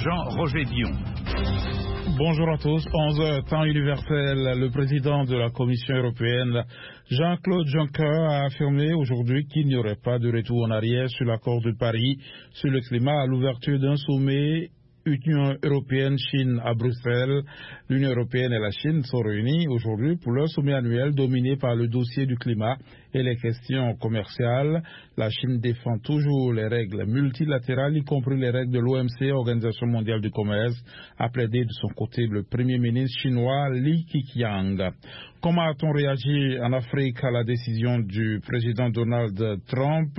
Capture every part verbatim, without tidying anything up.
Jean-Roger Dion. Bonjour à tous. onze heures, temps universel. Le président de la Commission européenne, Jean-Claude Juncker, a affirmé aujourd'hui qu'il n'y aurait pas de retour en arrière sur l'accord de Paris sur le climat à l'ouverture d'un sommet Union européenne-Chine à Bruxelles. L'Union européenne et la Chine sont réunies aujourd'hui pour leur sommet annuel dominé par le dossier du climat et les questions commerciales. La Chine défend toujours les règles multilatérales, y compris les règles de l'O M C, Organisation mondiale du commerce, a plaidé de son côté le premier ministre chinois Li Keqiang. Comment a-t-on réagi en Afrique à la décision du président Donald Trump?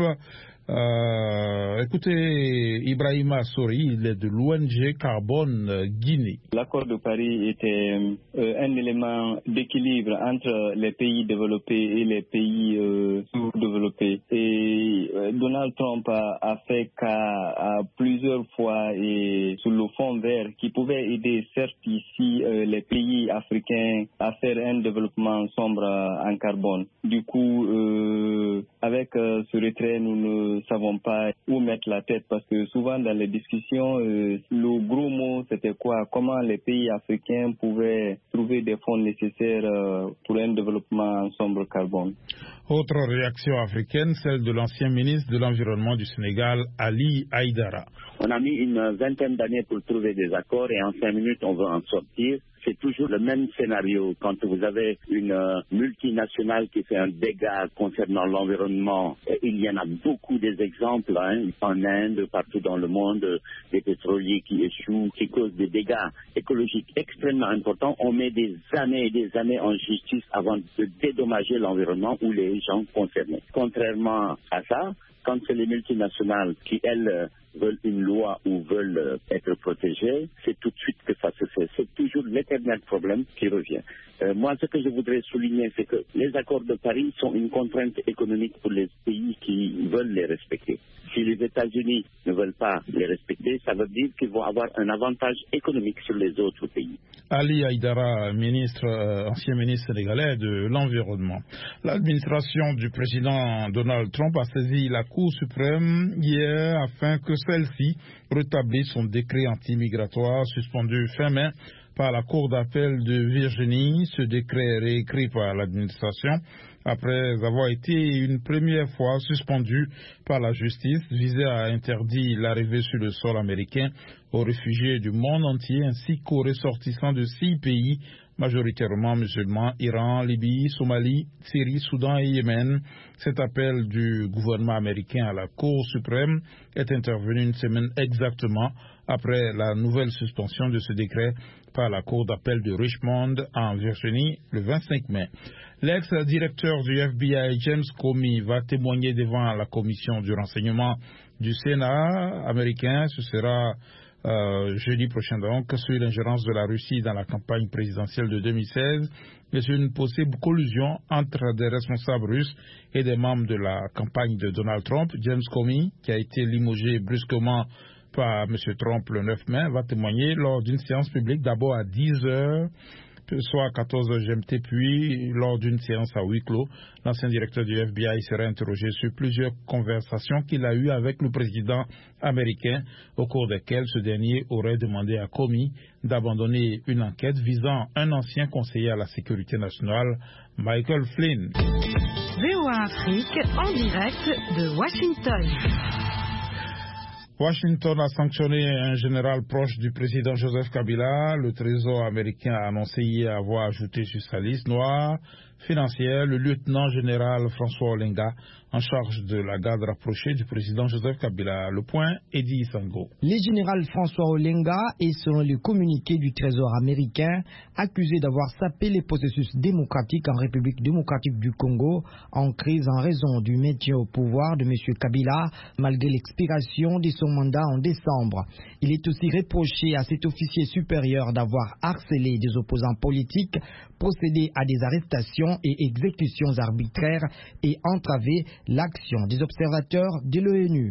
Euh, écoutez, Ibrahima Sori, il est de l'O N G Carbone Guinée. L'accord de Paris était euh, un élément d'équilibre entre les pays développés et les pays euh, sous-développés. Et euh, Donald Trump a, a fait qu'à plusieurs fois et sous le fond vert qui pouvait aider certes ici euh, les pays africains à faire un développement sombre en carbone. Du coup, euh, avec euh, ce retrait, nous ne ne savons pas où mettre la tête parce que souvent dans les discussions, euh, le gros mot c'était quoi? Comment les pays africains pouvaient trouver des fonds nécessaires euh, pour un développement en sombre carbone. Autre réaction africaine, celle de l'ancien ministre de l'Environnement du Sénégal, Ali Haïdara. On a mis une vingtaine d'années pour trouver des accords et en cinq minutes on veut en sortir. C'est toujours le même scénario. Quand vous avez une euh, multinationale qui fait un dégât concernant l'environnement, il y en a beaucoup des exemples, hein, en Inde, partout dans le monde, des pétroliers qui échouent, qui causent des dégâts écologiques extrêmement importants. On met des années et des années en justice avant de dédommager l'environnement ou les gens concernés. Contrairement à ça, quand c'est les multinationales qui, elles, veulent une loi ou veulent être protégées, c'est tout de suite que ça se fait. C'est toujours l'éternel problème qui revient. Euh, moi, ce que je voudrais souligner, c'est que les accords de Paris sont une contrainte économique pour les pays qui veulent les respecter. Si les États-Unis ne veulent pas les respecter, ça veut dire qu'ils vont avoir un avantage économique sur les autres pays. Ali Haïdara, ministre, euh, ancien ministre sénégalais de l'Environnement. L'administration du président Donald Trump a saisi la Cour suprême hier afin que celle-ci rétablisse son décret anti-migratoire suspendu fin mai par la Cour d'appel de Virginie. Ce décret est réécrit par l'administration après avoir été une première fois suspendu par la justice, visait à interdire l'arrivée sur le sol américain aux réfugiés du monde entier ainsi qu'aux ressortissants de six pays majoritairement musulmans, Iran, Libye, Somalie, Syrie, Soudan et Yémen. Cet appel du gouvernement américain à la Cour suprême est intervenu une semaine exactement après la nouvelle suspension de ce décret par la Cour d'appel de Richmond en Virginie le vingt-cinq mai. L'ex-directeur du F B I, James Comey, va témoigner devant la commission du renseignement du Sénat américain. Ce sera Euh, jeudi prochain donc, sur l'ingérence de la Russie dans la campagne présidentielle de deux mille seize et sur une possible collusion entre des responsables russes et des membres de la campagne de Donald Trump. James Comey, qui a été limogé brusquement par M. Trump le neuf mai, va témoigner lors d'une séance publique d'abord à dix heures, soit à quatorze heures G M T, puis lors d'une séance à huis clos. L'ancien directeur du F B I sera interrogé sur plusieurs conversations qu'il a eues avec le président américain, au cours desquelles ce dernier aurait demandé à Comey d'abandonner une enquête visant un ancien conseiller à la sécurité nationale, Michael Flynn. V O A Afrique, en direct de Washington. Washington a sanctionné un général proche du président Joseph Kabila. Le Trésor américain a annoncé hier avoir ajouté sur sa liste noire financière le lieutenant-général François Olenga, en charge de la garde rapprochée du président Joseph Kabila. Le point, Eddie Sango. Le général François Olenga est, selon le communiqué du Trésor américain, accusé d'avoir sapé les processus démocratiques en République démocratique du Congo, en crise en raison du maintien au pouvoir de M. Kabila, malgré l'expiration de son mandat en décembre. Il est aussi reproché à cet officier supérieur d'avoir harcelé des opposants politiques, procédé à des arrestations et exécutions arbitraires et entravé l'action des observateurs de l'ONU.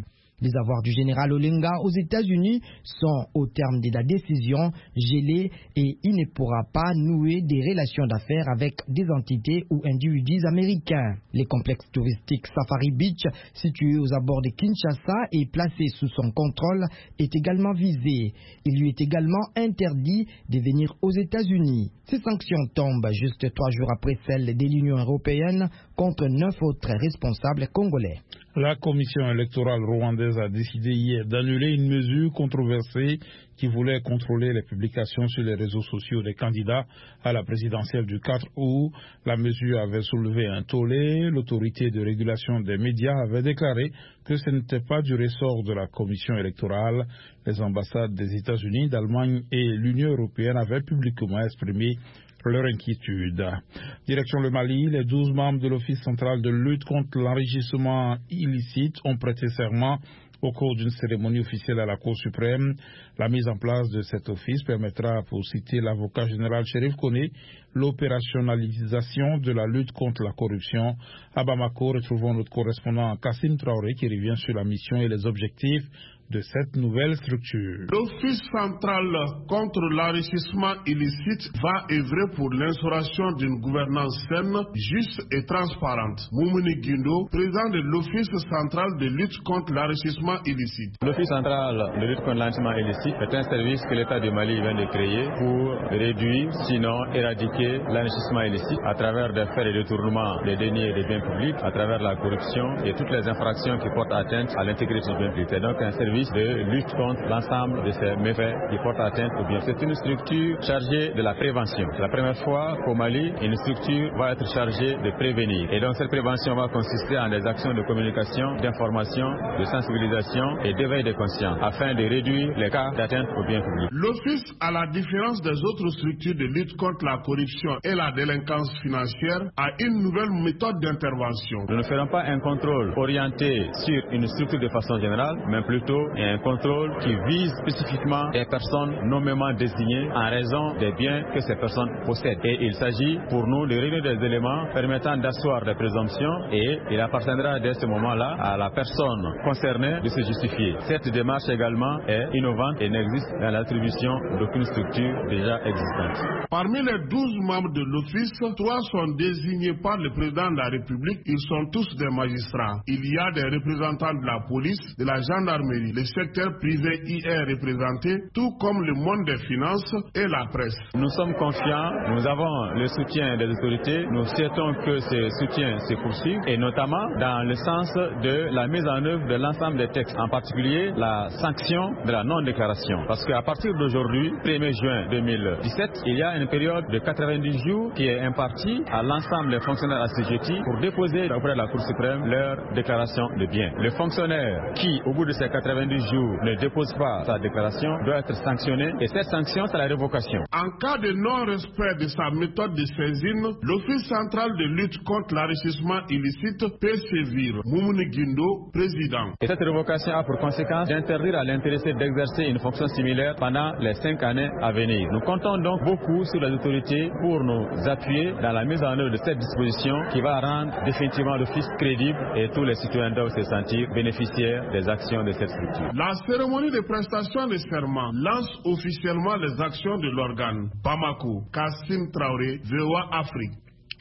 Les avoirs du général Olenga aux États-Unis sont, au terme de la décision, gelés et il ne pourra pas nouer des relations d'affaires avec des entités ou individus américains. Les complexes touristiques Safari Beach, situé aux abords de Kinshasa et placé sous son contrôle, est également visé. Il lui est également interdit de venir aux États-Unis. Ces sanctions tombent juste trois jours après celles de l'Union européenne contre neuf autres responsables congolais. La commission électorale rwandaise a décidé hier d'annuler une mesure controversée qui voulait contrôler les publications sur les réseaux sociaux des candidats à la présidentielle du quatre août. La mesure avait soulevé un tollé. L'autorité de régulation des médias avait déclaré que ce n'était pas du ressort de la commission électorale. Les ambassades des États-Unis, d'Allemagne et l'Union européenne avaient publiquement exprimé leur inquiétude. Direction le Mali, les douze membres de l'Office central de lutte contre l'enrichissement illicite ont prêté serment au cours d'une cérémonie officielle à la Cour suprême. La mise en place de cet office permettra, pour citer l'avocat général Chérif Koné, l'opérationnalisation de la lutte contre la corruption. À Bamako, retrouvons notre correspondant Kassim Traoré qui revient sur la mission et les objectifs de cette nouvelle structure. L'Office central contre l'enrichissement illicite va œuvrer pour l'instauration d'une gouvernance saine, juste et transparente. Moumouni Guindo, président de l'Office central de lutte contre l'enrichissement illicite. L'Office central de lutte contre l'enrichissement illicite est un service que l'État du Mali vient de créer pour réduire, sinon éradiquer l'enrichissement illicite à travers des faits de détournement des deniers et des biens publics, à travers la corruption et toutes les infractions qui portent atteinte à l'intégrité du bien public. C'est donc un service de lutte contre l'ensemble de ces méfaits qui portent atteinte au bien. C'est une structure chargée de la prévention. C'est la première fois qu'au Mali, une structure va être chargée de prévenir. Et donc cette prévention va consister en des actions de communication, d'information, de sensibilisation et d'éveil des consciences afin de réduire les cas d'atteinte au bien public. L'Office, à la différence des autres structures de lutte contre la corruption et la délinquance financière, a une nouvelle méthode d'intervention. Nous ne ferons pas un contrôle orienté sur une structure de façon générale, mais plutôt un contrôle qui vise spécifiquement des personnes nommément désignées en raison des biens que ces personnes possèdent. Et il s'agit pour nous de réunir des éléments permettant d'asseoir des présomptions et il appartiendra dès ce moment-là à la personne concernée de se justifier. Cette démarche également est innovante et n'existe dans l'attribution d'aucune structure déjà existante. Parmi les douze membres de l'Office, trois sont désignés par le président de la République. Ils sont tous des magistrats. Il y a des représentants de la police, de la gendarmerie. Le secteur privé y est représenté, tout comme le monde des finances et la presse. Nous sommes confiants, nous avons le soutien des autorités, nous souhaitons que ce soutien se poursuive et notamment dans le sens de la mise en œuvre de l'ensemble des textes, en particulier la sanction de la non-déclaration. Parce qu'à partir d'aujourd'hui, premier juin deux mille dix-sept, il y a une période de quatre-vingt-dix jours qui est impartie à l'ensemble des fonctionnaires assujettis pour déposer auprès de la Cour suprême leur déclaration de biens. Le fonctionnaire qui, au bout de ces quatre-vingt-dix jours, ne dépose pas sa déclaration doit être sanctionné et cette sanction, c'est la révocation. En cas de non-respect de sa méthode de saisine, l'Office central de lutte contre l'enrichissement illicite peut sévir. Moumouni Guindo, président. Et cette révocation a pour conséquence d'interdire à l'intéressé d'exercer une fonction similaire pendant les cinq années à venir. Nous comptons donc beaucoup sur les autorités pour nous appuyer dans la mise en œuvre de cette disposition qui va rendre définitivement l'Office crédible et tous les citoyens doivent se sentir bénéficiaires des actions de cette structure. La cérémonie de prestation de serment lance officiellement les actions de l'organe. Bamako, Kassim Traoré, V O A Afrique.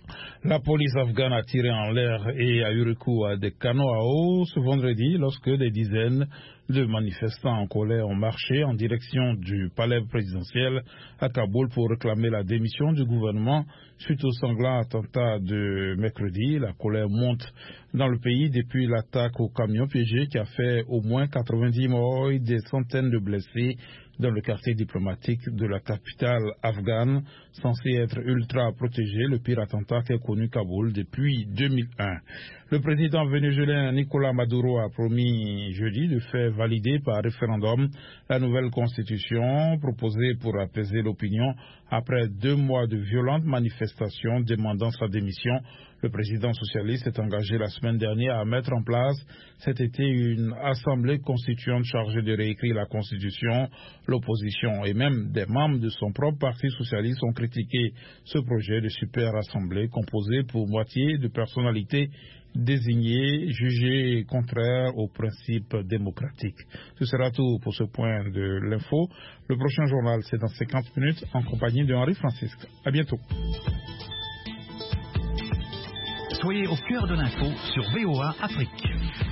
La police afghane a tiré en l'air et a eu recours à des canons à eau ce vendredi lorsque des dizaines de manifestants en colère ont marché en direction du palais présidentiel à Kaboul pour réclamer la démission du gouvernement suite au sanglant attentat de mercredi. La colère monte dans le pays depuis l'attaque au camion piégé qui a fait au moins quatre-vingt-dix morts et des centaines de blessés dans le quartier diplomatique de la capitale afghane, censé être ultra protégé, le pire attentat qu'a connu Kaboul depuis deux mille un. Le président vénézuélien Nicolás Maduro a promis jeudi de faire valider par référendum la nouvelle constitution proposée pour apaiser l'opinion après deux mois de violentes manifestations demandant sa démission. Le président socialiste s'est engagé la semaine dernière à mettre en place cet été une assemblée constituante chargée de réécrire la constitution. L'opposition et même des membres de son propre parti socialiste ont critiqué ce projet de super assemblée composé pour moitié de personnalités désignées, jugées contraires aux principes démocratiques. Ce sera tout pour ce point de l'info. Le prochain journal, c'est dans cinquante minutes en compagnie de Henri Francisque. À bientôt. Soyez au cœur de l'info sur V O A Afrique.